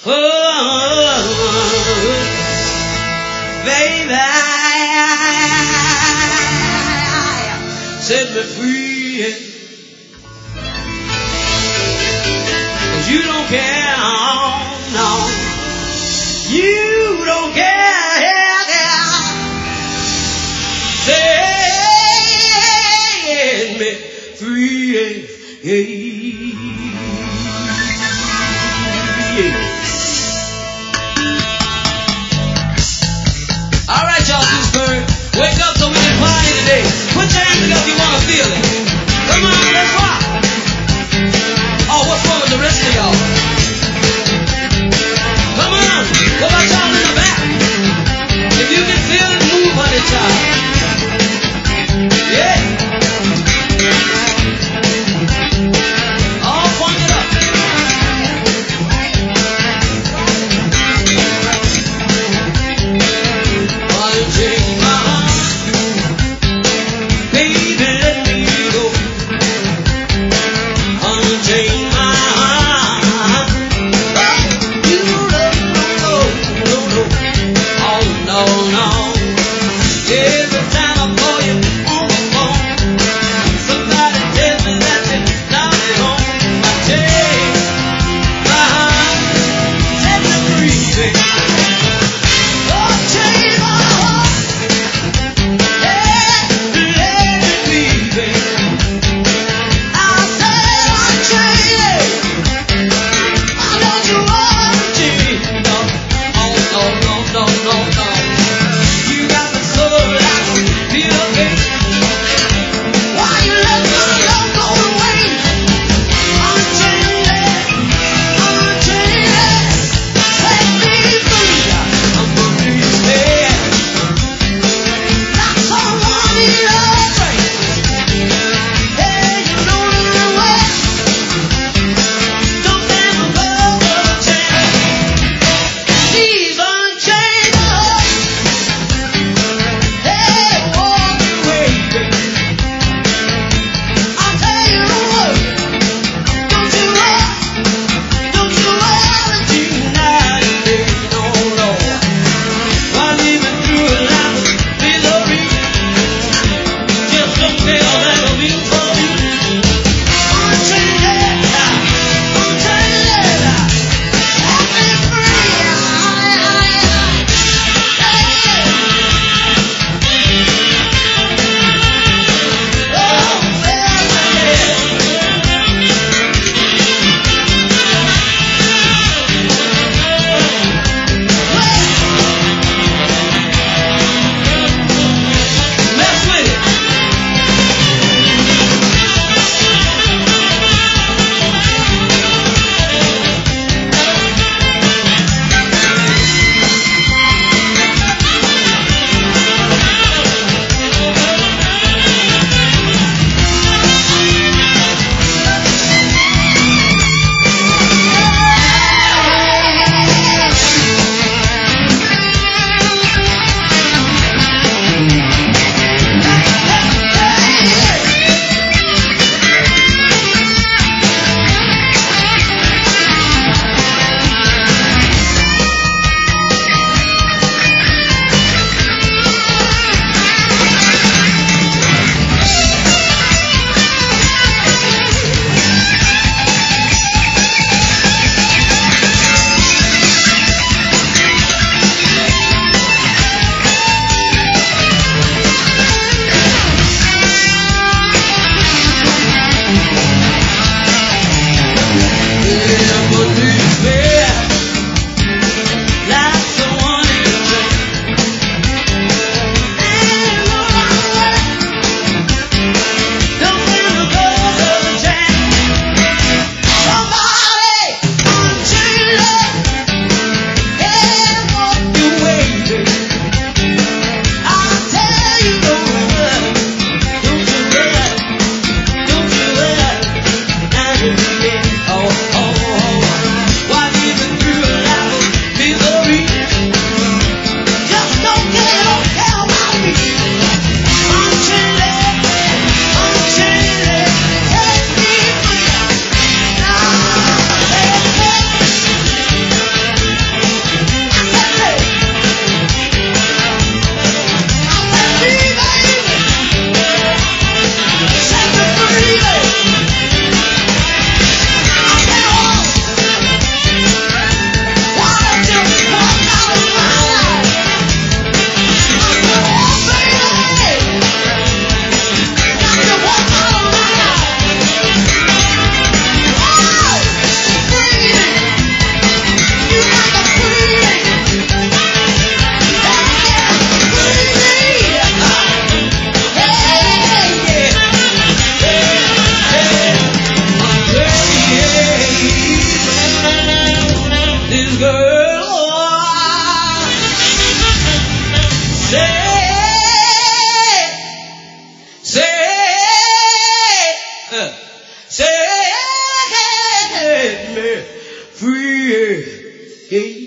Baby, set me free. 'Cause you don't care, no. You don't care. Set me free. All right, y'all, Gooseberry, wake up so we can party today. Put your hands together if you want to feel it. Come on, let's rock. Oh, what's wrong with the rest of y'all? Come on, what about y'all in the back? If you can feel it, move, honey, child. Yeah. All funk it up. Unchain my heart, baby, let me go. Unchain my heart. You let me go. No, no. Oh, no, no. Every time I call you on the phone, somebody tells me that you're not at home. I take my heart, set me free, baby. Oh, change my heart, yeah, let it be, baby. I said I'll change it. I know you want to change. No, oh, no, no, no, no, no. You got me so that I can feel okay. Why you let my love go away? Unchain it, set me free. I'm free, yeah. Not someone else. Hey, you know the way. Don't ever go the chain. Please unchain us. Set me free.